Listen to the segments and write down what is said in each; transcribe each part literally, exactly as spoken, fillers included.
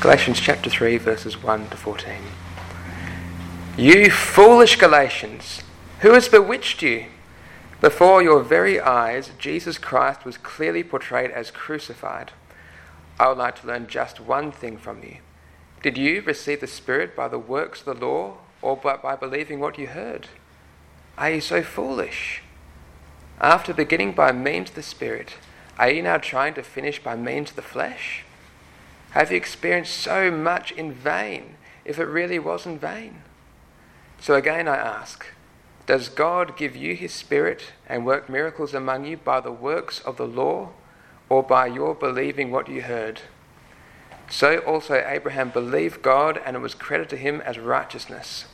Galatians chapter three, verses one to fourteen. You foolish Galatians, who has bewitched you? Before your very eyes, Jesus Christ was clearly portrayed as crucified. I would like to learn just one thing from you. Did you receive the Spirit by the works of the law, or by believing what you heard? Are you so foolish? After beginning by means of the Spirit, are you now trying to finish by means of the flesh? Have you experienced so much in vain, if it really was in vain? So again I ask, does God give you his Spirit and work miracles among you by the works of the law, or by your believing what you heard? So also Abraham believed God, and it was credited to him as righteousness.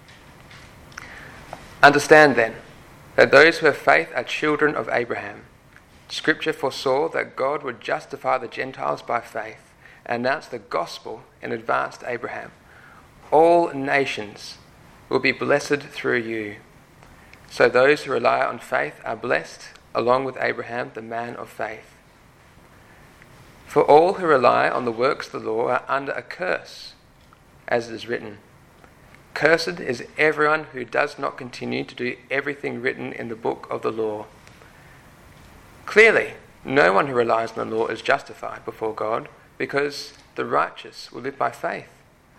Understand then that those who have faith are children of Abraham. Scripture foresaw that God would justify the Gentiles by faith and announce the gospel in advance to Abraham. All nations will be blessed through you. So those who rely on faith are blessed, along with Abraham, the man of faith. For all who rely on the works of the law are under a curse, as it is written, "Cursed is everyone who does not continue to do everything written in the book of the law." Clearly, no one who relies on the law is justified before God, because the righteous will live by faith.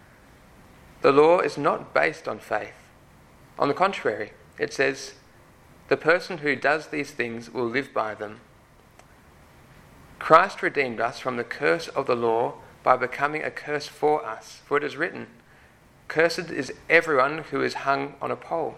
The law is not based on faith. On the contrary, it says, "The person who does these things will live by them." Christ redeemed us from the curse of the law by becoming a curse for us, for it is written, "Cursed is everyone who is hung on a pole."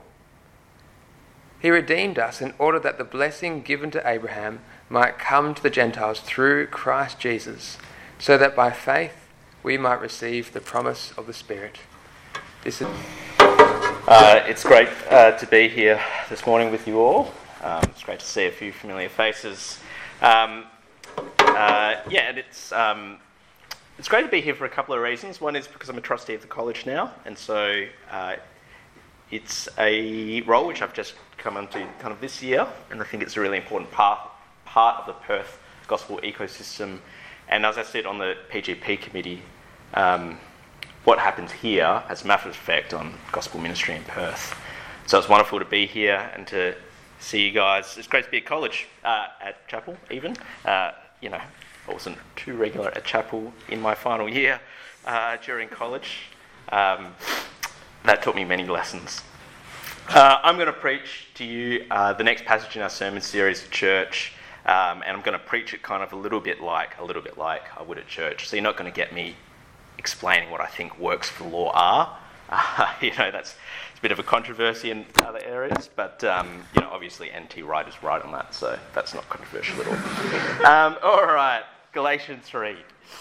He redeemed us in order that the blessing given to Abraham might come to the Gentiles through Christ Jesus, so that by faith we might receive the promise of the Spirit. This is uh, it's great uh, to be here this morning with you all. Um, it's great to see a few familiar faces. Um, uh, yeah, and it's um, it's great to be here for a couple of reasons. One is because I'm a trustee of the college now, and so uh, it's a role which I've just come into kind of this year, and I think it's a really important part part of the Perth gospel ecosystem. And as I sit on the P G P committee, um, what happens here has a massive effect on gospel ministry in Perth. So it's wonderful to be here and to see you guys. It's great to be at college, uh, at chapel even. Uh, you know, I wasn't too regular at chapel in my final year uh, during college. Um, that taught me many lessons. Uh, I'm going to preach to you uh, the next passage in our sermon series at church. Um, and I'm going to preach it kind of a little bit like a little bit like I would at church. So you're not going to get me explaining what I think works for law are. Uh, you know, that's it's a bit of a controversy in other areas, but um, you know, obviously N T Wright is right on that, so that's not controversial at all. um, all right, Galatians three.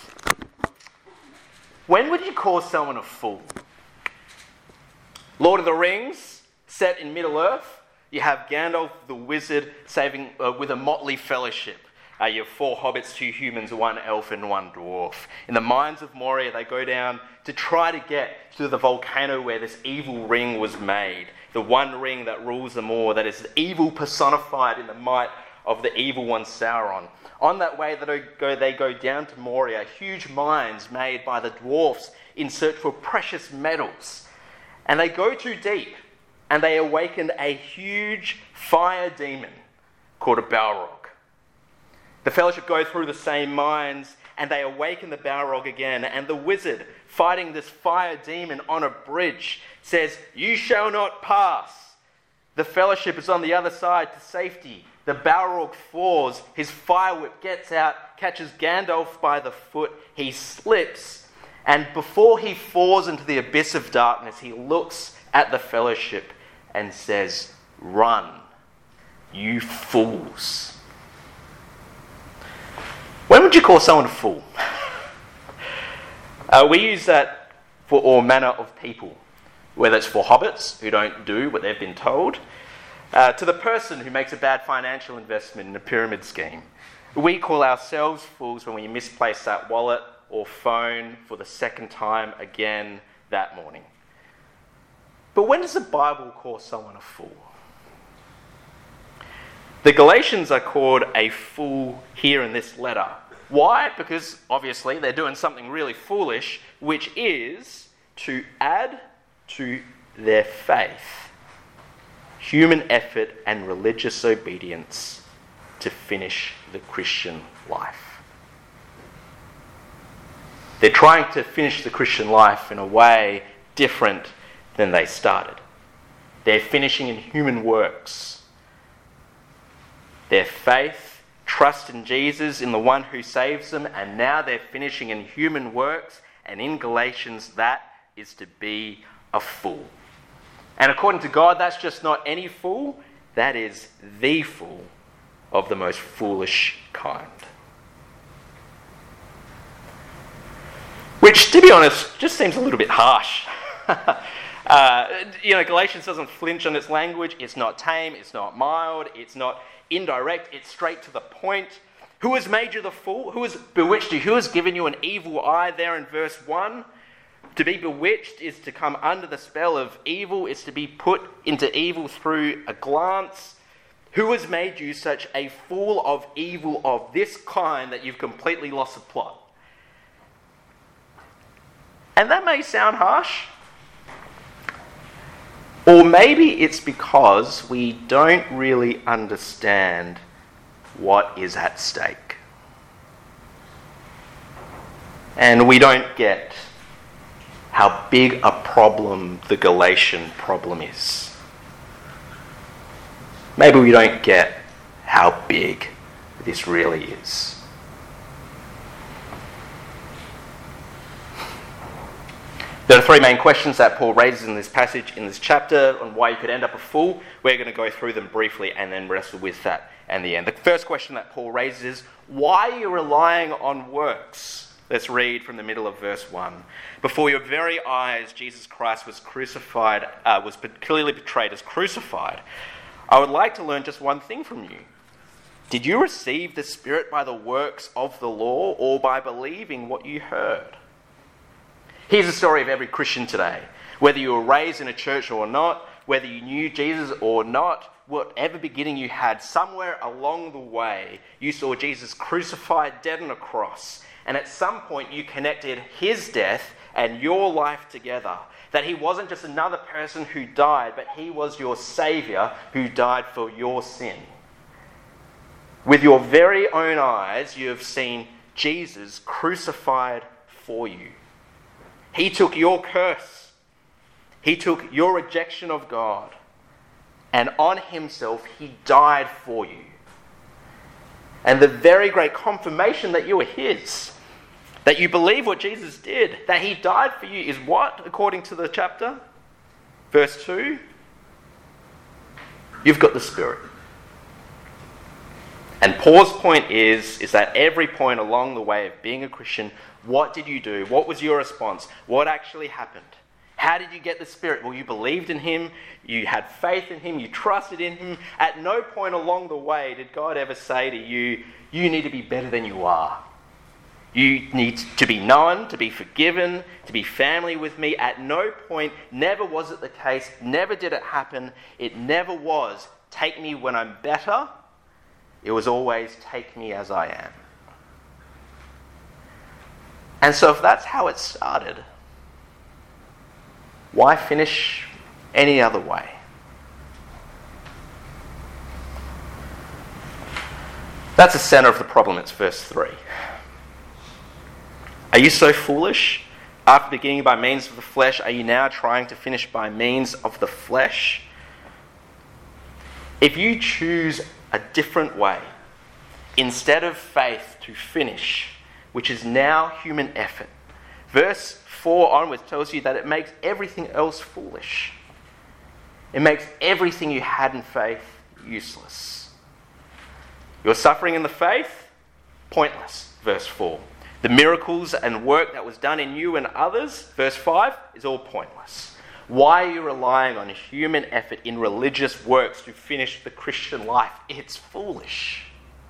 When would you call someone a fool? Lord of the Rings, set in Middle Earth. You have Gandalf the wizard saving uh, with a motley fellowship. Uh, you have four hobbits, two humans, one elf and one dwarf. In the mines of Moria, they go down to try to get to the volcano where this evil ring was made. The one ring that rules them all, that is evil personified in the might of the evil one Sauron. On that way they go, they go down to Moria, huge mines made by the dwarfs in search for precious metals. And they go too deep, and they awakened a huge fire demon called a Balrog. The Fellowship go through the same mines, and they awaken the Balrog again. And the wizard, fighting this fire demon on a bridge, says, "You shall not pass." The Fellowship is on the other side to safety. The Balrog falls. His fire whip gets out, catches Gandalf by the foot. He slips, and before he falls into the abyss of darkness, he looks at the Fellowship and says, "Run, you fools." When would you call someone a fool? uh, we use that for all manner of people, whether it's for hobbits who don't do what they've been told, uh, to the person who makes a bad financial investment in a pyramid scheme. We call ourselves fools when we misplace that wallet or phone for the second time again that morning. But when does the Bible call someone a fool? The Galatians are called a fool here in this letter Why? Because obviously they're doing something really foolish, which is to add to their faith human effort and religious obedience to finish the Christian life. They're trying to finish the Christian life in a way different than they started. They're finishing in human works. Their faith, trust in Jesus, in the one who saves them, and now they're finishing in human works, and in Galatians, that is to be a fool. And according to God, that's just not any fool, that is the fool of the most foolish kind. Which, to be honest, just seems a little bit harsh. uh, you know, Galatians doesn't flinch on its language. It's not tame, it's not mild, it's not indirect, it's straight to the point. Who has made you the fool? Who has bewitched you? Who has given you an evil eye there in verse one? To be bewitched is to come under the spell of evil, is to be put into evil through a glance. Who has made you such a fool of evil of this kind that you've completely lost the plot? And that may sound harsh. Or maybe it's because we don't really understand what is at stake. And we don't get how big a problem the Galatian problem is. Maybe we don't get how big this really is. There are three main questions that Paul raises in this passage, in this chapter, on why you could end up a fool. We're going to go through them briefly and then wrestle with that in the end. The first question that Paul raises is, why are you relying on works? Let's read from the middle of verse one. Before your very eyes, Jesus Christ was crucified, uh, was clearly portrayed as crucified. I would like to learn just one thing from you. Did you receive the Spirit by the works of the law or by believing what you heard? Here's the story of every Christian today. Whether you were raised in a church or not, whether you knew Jesus or not, whatever beginning you had, somewhere along the way, you saw Jesus crucified, dead on a cross. And at some point you connected his death and your life together. That he wasn't just another person who died, but he was your Saviour who died for your sin. With your very own eyes, you have seen Jesus crucified for you. He took your curse. He took your rejection of God. And on himself, he died for you. And the very great confirmation that you are his, that you believe what Jesus did, that he died for you, is what, according to the chapter? Verse two. You've got the Spirit. And Paul's point is, is that every point along the way of being a Christian, what did you do? What was your response? What actually happened? How did you get the Spirit? Well, you believed in him, you had faith in him, you trusted in him. At no point along the way did God ever say to you, you need to be better than you are. You need to be known, to be forgiven, to be family with me. At no point, never was it the case, never did it happen. It never was, take me when I'm better. It was always, take me as I am. And so if that's how it started, why finish any other way? That's the center of the problem. It's verse three. Are you so foolish? After beginning by means of the flesh, are you now trying to finish by means of the flesh? If you choose a different way, instead of faith to finish, which is now human effort, verse four onwards tells you that it makes everything else foolish. It makes everything you had in faith useless. Your suffering in the faith, pointless, verse four. The miracles and work that was done in you and others, verse five, is all pointless. Why are you relying on human effort in religious works to finish the Christian life? It's foolish.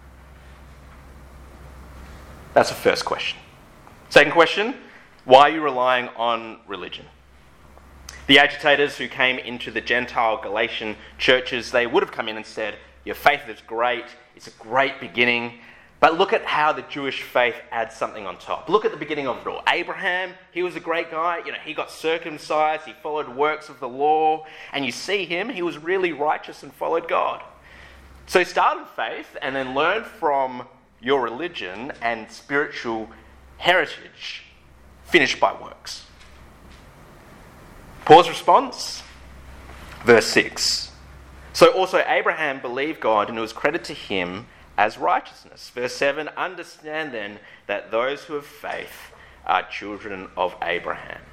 That's the first question. Second question, why are you relying on religion? The agitators who came into the Gentile Galatian churches, they would have come in and said, your faith is great, it's a great beginning, But look at how the Jewish faith adds something on top. Look at the beginning of it all. Abraham, he was a great guy. You know, he got circumcised. He followed works of the law. And you see him, he was really righteous and followed God. So start in faith and then learn from your religion and spiritual heritage. Finish by works. Paul's response, verse six. So also Abraham believed God, and it was credited to him as righteousness. Verse seven, understand then that those who have faith are children of Abraham.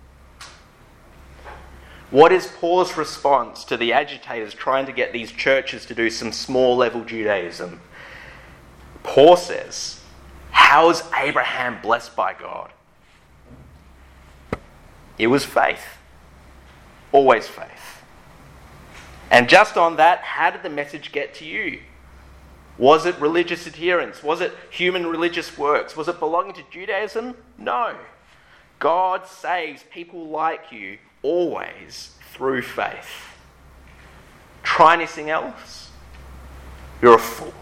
What is Paul's response to the agitators trying to get these churches to do some small level Judaism? Paul says, how is Abraham blessed by God? It was faith. Always faith. And just on that, how did the message get to you? Was it religious adherence? Was it human religious works? Was it belonging to Judaism? No. God saves people like you always through faith. Try anything else, you're a fool.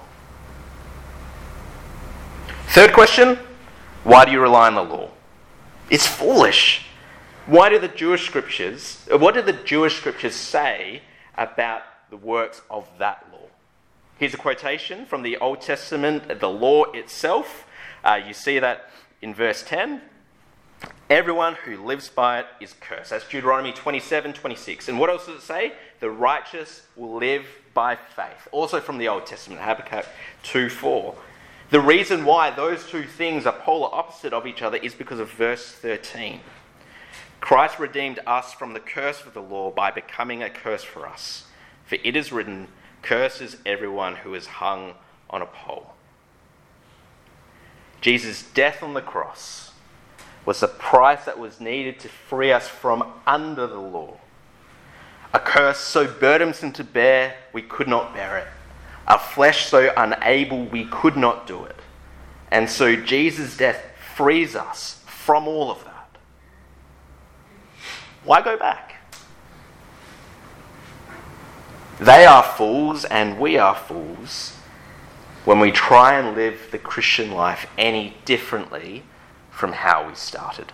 Third question, why do you rely on the law? It's foolish. Why do the Jewish scriptures, what do the Jewish scriptures say about the works of that law? Here's a quotation from the Old Testament, the law itself. Uh, you see that in verse ten. Everyone who lives by it is cursed. That's Deuteronomy twenty-seven, twenty-six. And what else does it say? The righteous will live by faith. Also from the Old Testament, Habakkuk two, four. The reason why those two things are polar opposite of each other is because of verse thirteen. Christ redeemed us from the curse of the law by becoming a curse for us. For it is written, curses everyone who is hung on a pole. Jesus' death on the cross was the price that was needed to free us from under the law. A curse so burdensome to bear, we could not bear it. A flesh so unable, we could not do it. And so Jesus' death frees us from all of that. Why go back? They are fools and we are fools when we try and live the Christian life any differently from how we started.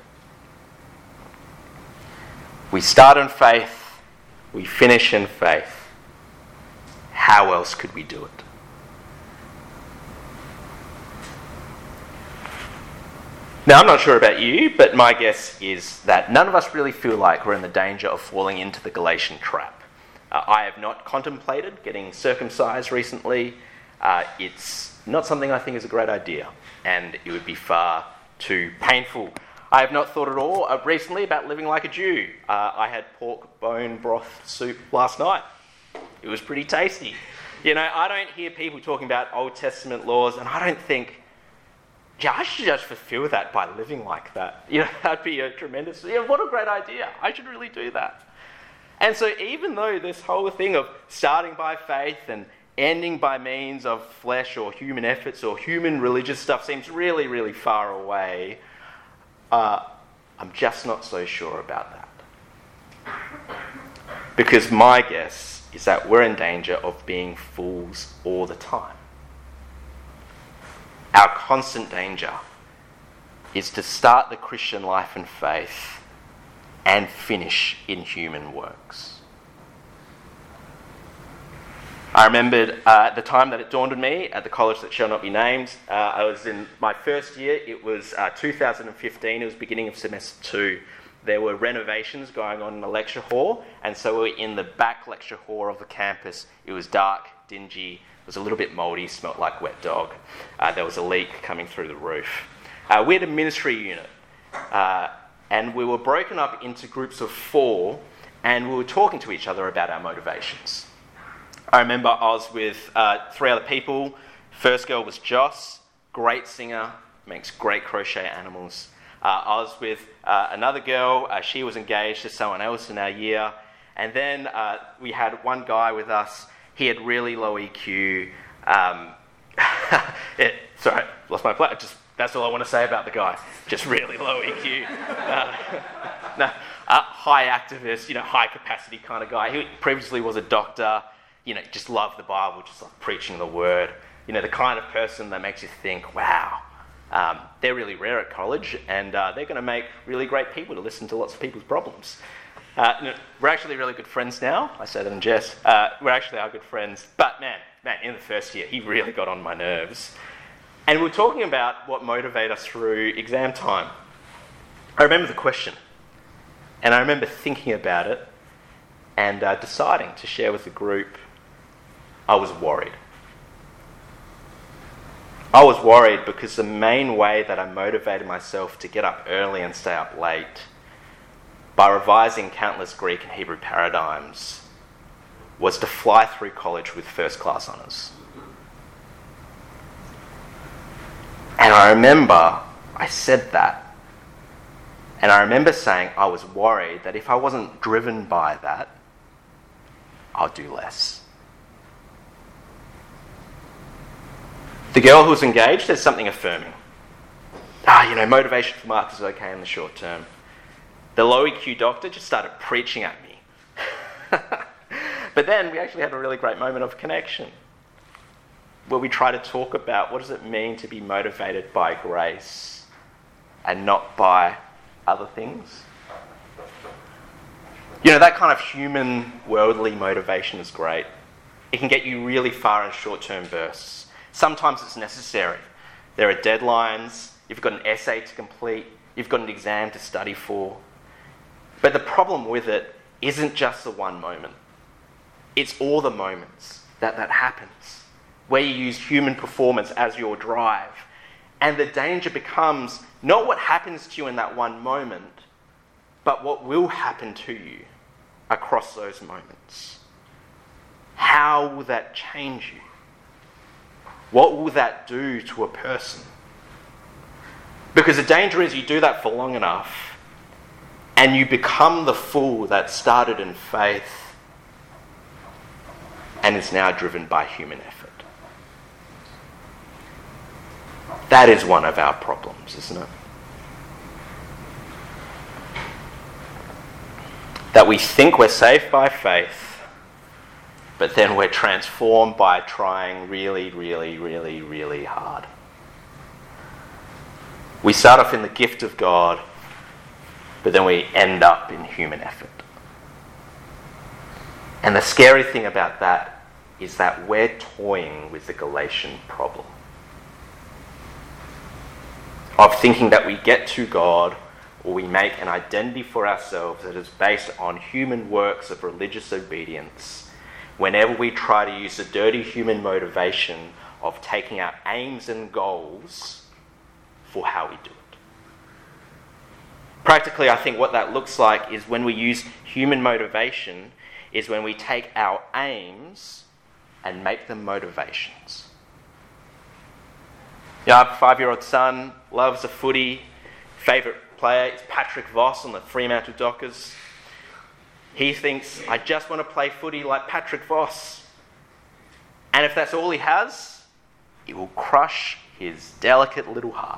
We start in faith, we finish in faith. How else could we do it? Now, I'm not sure about you, but my guess is that none of us really feel like we're in the danger of falling into the Galatian trap. Uh, I have not contemplated getting circumcised recently. Uh, it's not something I think is a great idea, and it would be far too painful. I have not thought at all uh, recently about living like a Jew. Uh, I had pork bone broth soup last night. It was pretty tasty. You know, I don't hear people talking about Old Testament laws, and I don't think, yeah, I should just fulfill that by living like that. You know, that'd be a tremendous, you know, what a great idea. I should really do that. And so even though this whole thing of starting by faith and ending by means of flesh or human efforts or human religious stuff seems really, really far away, uh, I'm just not so sure about that. Because my guess is that we're in danger of being fools all the time. Our constant danger is to start the Christian life in faith and finish in human works. I remembered uh, at the time that it dawned on me at the college that shall not be named. Uh, I was in my first year. It was uh, two thousand fifteen. It was beginning of semester two. There were renovations going on in the lecture hall, and so we were in the back lecture hall of the campus. It was dark, dingy. It was a little bit mouldy, smelt like wet dog. Uh, there was a leak coming through the roof. Uh, we had a ministry unit, uh, and we were broken up into groups of four, and we were talking to each other about our motivations. I remember I was with uh, three other people. First girl was Joss, great singer, makes great crochet animals. Uh, I was with uh, another girl. Uh, she was engaged to someone else in our year. And then uh, we had one guy with us. He had really low E Q. Um, it, sorry, lost my place. Just that's all I want to say about the guy. Just really low E Q. Uh, no, uh, high activist, you know, high capacity kind of guy. He previously was a doctor. You know, just loved the Bible, just like preaching the word. You know, the kind of person that makes you think, wow, um, they're really rare at college, and uh, they're going to make really great people to listen to lots of people's problems. Uh, no, we're actually really good friends now. I say that in jest. Uh, we're actually our good friends. But man, man, in the first year, he really got on my nerves. And we were talking about what motivates us through exam time. I remember the question, and I remember thinking about it and uh, deciding to share with the group. I was worried. I was worried because the main way that I motivated myself to get up early and stay up late by revising countless Greek and Hebrew paradigms was to fly through college with first class honours. And I remember I said that, and I remember saying I was worried that if I wasn't driven by that, I'll do less. The girl who was engaged said something affirming. Ah, you know, motivation for marks is okay in the short term. The low E Q doctor just started preaching at me. But then we actually had a really great moment of connection where we try to talk about what does it mean to be motivated by grace and not by other things. You know, that kind of human, worldly motivation is great. It can get you really far in short-term bursts. Sometimes it's necessary. There are deadlines, you've got an essay to complete, you've got an exam to study for. But the problem with it isn't just the one moment. It's all the moments that that happens, where you use human performance as your drive. And the danger becomes not what happens to you in that one moment, but what will happen to you across those moments. How will that change you? What will that do to a person? Because the danger is you do that for long enough and you become the fool that started in faith and is now driven by human effort. That is one of our problems, isn't it? That we think we're saved by faith, but then we're transformed by trying really, really, really, really hard. We start off in the gift of God, but then we end up in human effort. And the scary thing about that is that we're toying with the Galatian problem of thinking that we get to God or we make an identity for ourselves that is based on human works of religious obedience whenever we try to use the dirty human motivation of taking our aims and goals for how we do it. Practically, I think what that looks like is when we use human motivation is when we take our aims and make them motivations. Yeah, I have a five-year-old son, loves a footy, favourite player is Patrick Voss on the Fremantle Dockers. He thinks, I just want to play footy like Patrick Voss. And if that's all he has, it will crush his delicate little heart.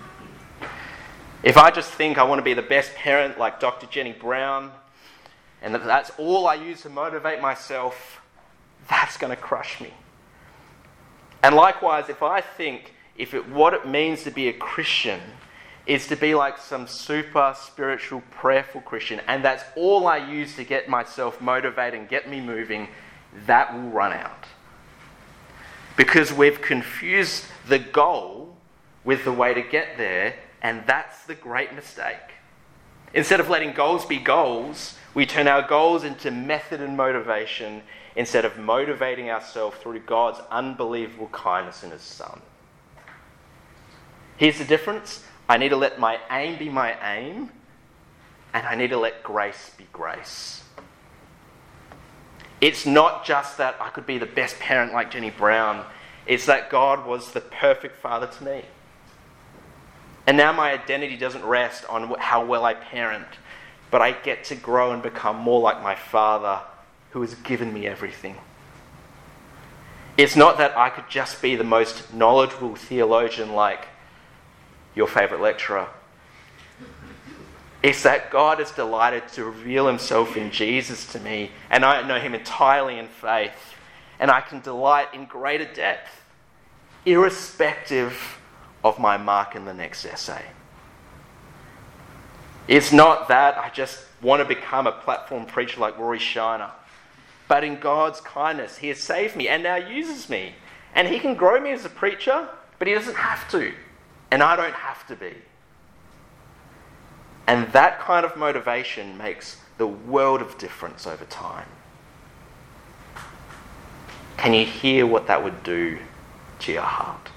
If I just think I want to be the best parent like Doctor Jenny Brown, and that that's all I use to motivate myself, that's going to crush me. And likewise, if I think if it, what it means to be a Christian is to be like some super spiritual, prayerful Christian, and that's all I use to get myself motivated and get me moving, that will run out. Because we've confused the goal with the way to get there, and that's the great mistake. Instead of letting goals be goals, we turn our goals into method and motivation instead of motivating ourselves through God's unbelievable kindness in His Son. Here's the difference. I need to let my aim be my aim, and I need to let grace be grace. It's not just that I could be the best parent like Jenny Brown. It's that God was the perfect father to me. And now my identity doesn't rest on how well I parent, but I get to grow and become more like my Father who has given me everything. It's not that I could just be the most knowledgeable theologian like your favourite lecturer. It's that God is delighted to reveal Himself in Jesus to me, and I know Him entirely in faith, and I can delight in greater depth irrespective of my mark in the next essay. It's not that I just want to become a platform preacher like Rory Shiner, but in God's kindness, he has saved me and now uses me. And he can grow me as a preacher, but he doesn't have to. And I don't have to be. And that kind of motivation makes the world of difference over time. Can you hear what that would do to your heart?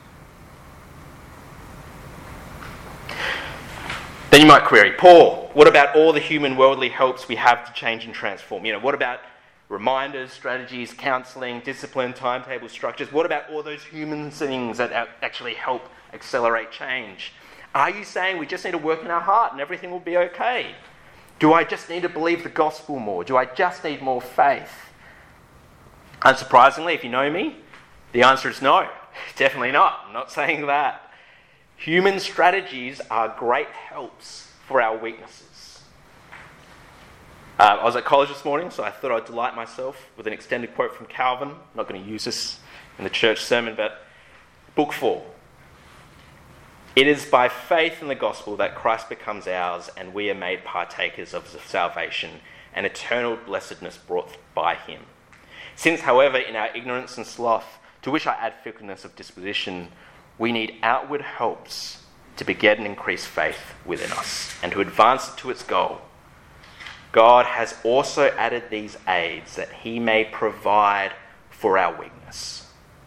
Then you might query, Paul, what about all the human worldly helps we have to change and transform? You know, what about reminders, strategies, counselling, discipline, timetables, structures? What about all those human things that actually help accelerate change? Are you saying we just need to work in our heart and everything will be okay? Do I just need to believe the gospel more? Do I just need more faith? Unsurprisingly, if you know me, the answer is no. Definitely not. I'm not saying that. Human strategies are great helps for our weaknesses. Uh, I was at college this morning, so I thought I'd delight myself with an extended quote from Calvin. I'm not going to use this in the church sermon, but Book four. It is by faith in the gospel that Christ becomes ours and we are made partakers of the salvation and eternal blessedness brought by him. Since, however, in our ignorance and sloth, to which I add fickleness of disposition, we need outward helps to beget and increase faith within us and to advance it to its goal. God has also added these aids that he may provide for our weakness.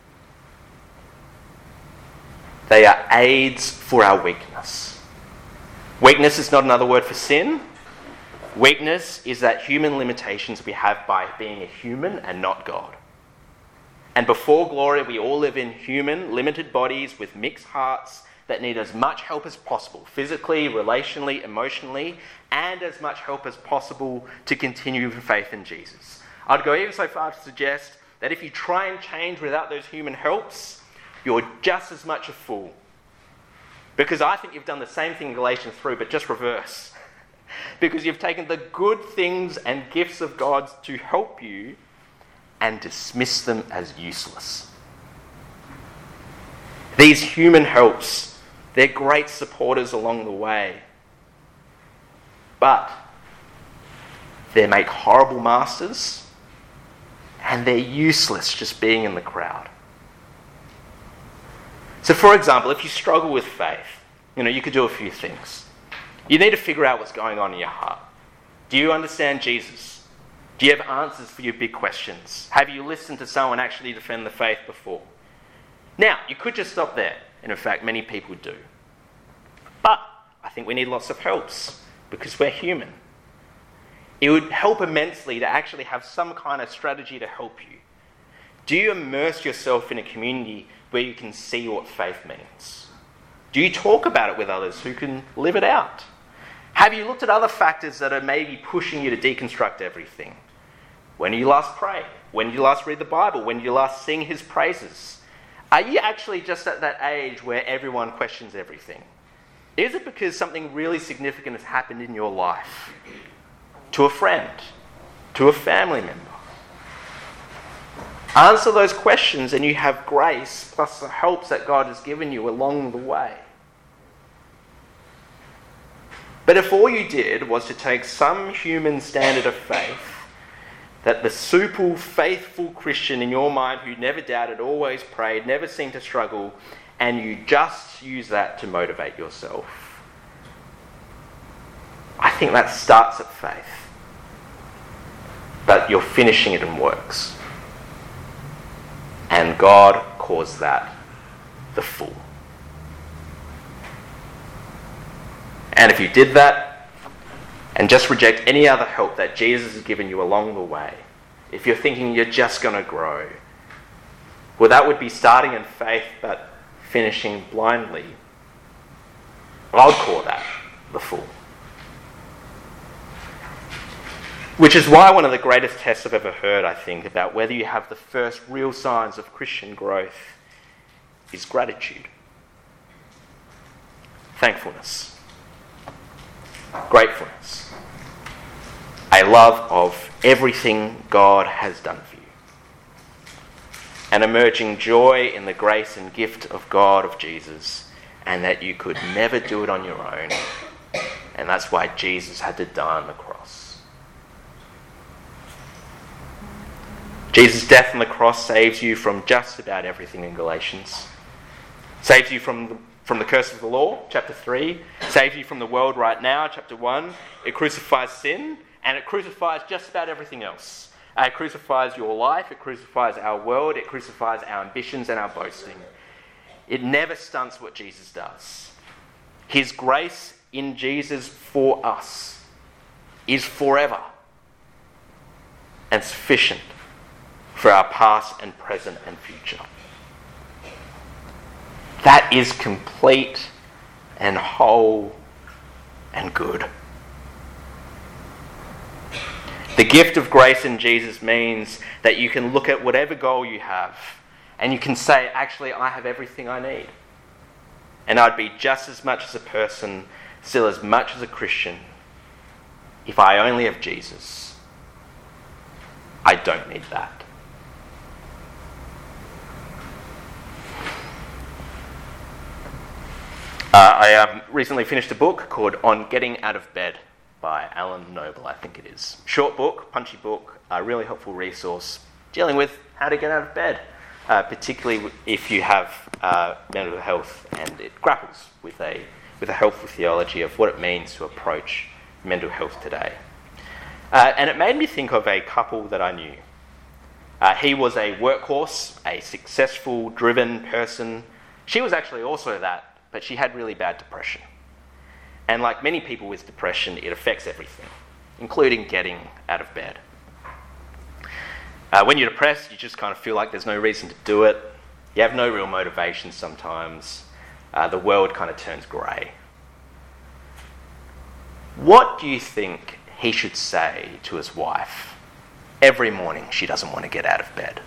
They are aids for our weakness. Weakness is not another word for sin. Weakness is that human limitations we have by being a human and not God. And before glory, we all live in human, limited bodies with mixed hearts that need as much help as possible, physically, relationally, emotionally, and as much help as possible to continue with faith in Jesus. I'd go even so far to suggest that if you try and change without those human helps, you're just as much a fool. Because I think you've done the same thing in Galatians three, but just reverse. Because you've taken the good things and gifts of God to help you and dismiss them as useless. These human helps, they're great supporters along the way. But they make horrible masters and they're useless just being in the crowd. So for example, if you struggle with faith, you know, you could do a few things. You need to figure out what's going on in your heart. Do you understand Jesus? Do you have answers for your big questions? Have you listened to someone actually defend the faith before? Now, you could just stop there, and in fact, many people do. But I think we need lots of helps, because we're human. It would help immensely to actually have some kind of strategy to help you. Do you immerse yourself in a community where you can see what faith means? Do you talk about it with others who can live it out? Have you looked at other factors that are maybe pushing you to deconstruct everything? When did you last pray? When did you last read the Bible? When did you last sing his praises? Are you actually just at that age where everyone questions everything? Is it because something really significant has happened in your life? To a friend? To a family member? Answer those questions and you have grace plus the helps that God has given you along the way. But if all you did was to take some human standard of faith, that the super faithful Christian in your mind who never doubted, always prayed, never seemed to struggle, and you just use that to motivate yourself, I think that starts at faith. But you're finishing it in works. And God calls that the fool. And if you did that, and just reject any other help that Jesus has given you along the way, if you're thinking you're just going to grow, well, that would be starting in faith but finishing blindly. I would call that the fool. Which is why one of the greatest tests I've ever heard, I think, about whether you have the first real signs of Christian growth is gratitude. Thankfulness. Gratefulness. A love of everything God has done for you. an emerging joy in the grace and gift of God of Jesus, and that you could never do it on your own. And that's why Jesus had to die on the cross. Jesus' death on the cross saves you from just about everything in Galatians. Saves you from the, from the curse of the law, chapter three. Saves you from the world right now, chapter one. It crucifies sin, and it crucifies just about everything else. Uh, it crucifies your life, it crucifies our world, it crucifies our ambitions and our boasting. It never stunts what Jesus does. His grace in Jesus for us is forever and sufficient for our past and present and future. That is complete and whole and good. The gift of grace in Jesus means that you can look at whatever goal you have and you can say, actually, I have everything I need. And I'd be just as much as a person, still as much as a Christian, if I only have Jesus. I don't need that. Uh, I um, recently finished a book called On Getting Out of Bed by Alan Noble, I think it is. Short book, punchy book, a really helpful resource dealing with how to get out of bed, uh, particularly if you have uh, mental health, and it grapples with a with a helpful theology of what it means to approach mental health today. Uh, and it made me think of a couple that I knew. Uh, he was a workhorse, a successful, driven person. She was actually also that, but she had really bad depression. And like many people with depression, it affects everything, including getting out of bed. Uh, when you're depressed, you just kind of feel like there's no reason to do it. You have no real motivation sometimes. Uh, the world kind of turns grey. What do you think he should say to his wife every morning she doesn't want to get out of bed?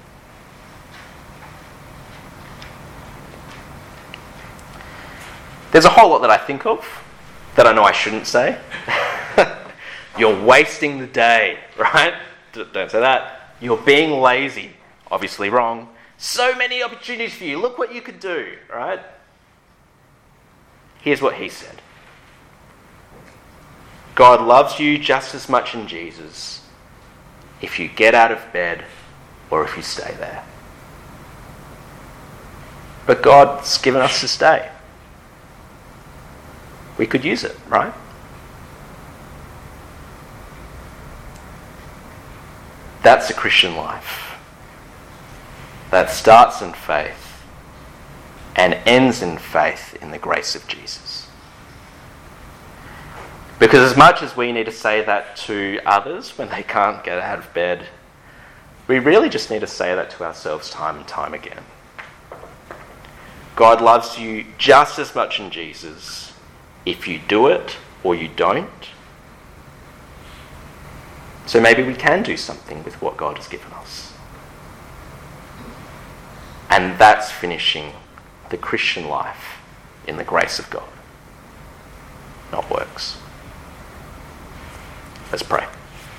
There's a whole lot that I think of that I know I shouldn't say. You're wasting the day, right? Don't say that. You're being lazy. Obviously wrong. So many opportunities for you. Look what you could do, right? Here's what he said. God loves you just as much in Jesus if you get out of bed or if you stay there. But God's given us to stay. We could use it, right? That's a Christian life. That starts in faith and ends in faith in the grace of Jesus. Because as much as we need to say that to others when they can't get out of bed, we really just need to say that to ourselves time and time again. God loves you just as much in Jesus if you do it or you don't. So maybe we can do something with what God has given us. And that's finishing the Christian life in the grace of God, not works. Let's pray.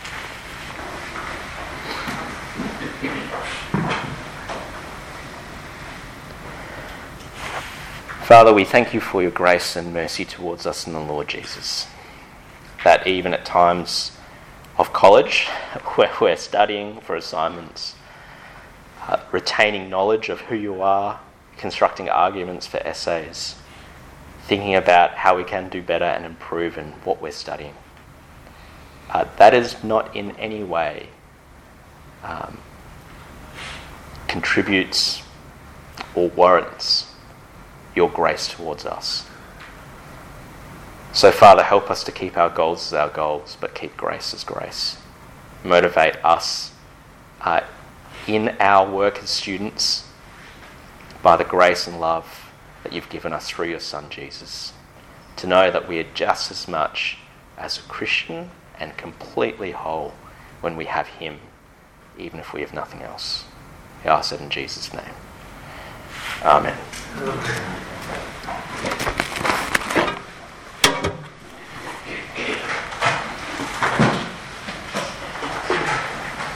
Father, we thank you for your grace and mercy towards us in the Lord Jesus. That even at times of college, where we're studying for assignments, uh, retaining knowledge of who you are, constructing arguments for essays, thinking about how we can do better and improve in what we're studying, uh, that is not in any way um, contributes or warrants your grace towards us. So, Father, help us to keep our goals as our goals, but keep grace as grace. Motivate us uh, in our work as students by the grace and love that you've given us through your Son, Jesus, to know that we are just as much as a Christian and completely whole when we have him, even if we have nothing else. I ask it in Jesus' name. Amen.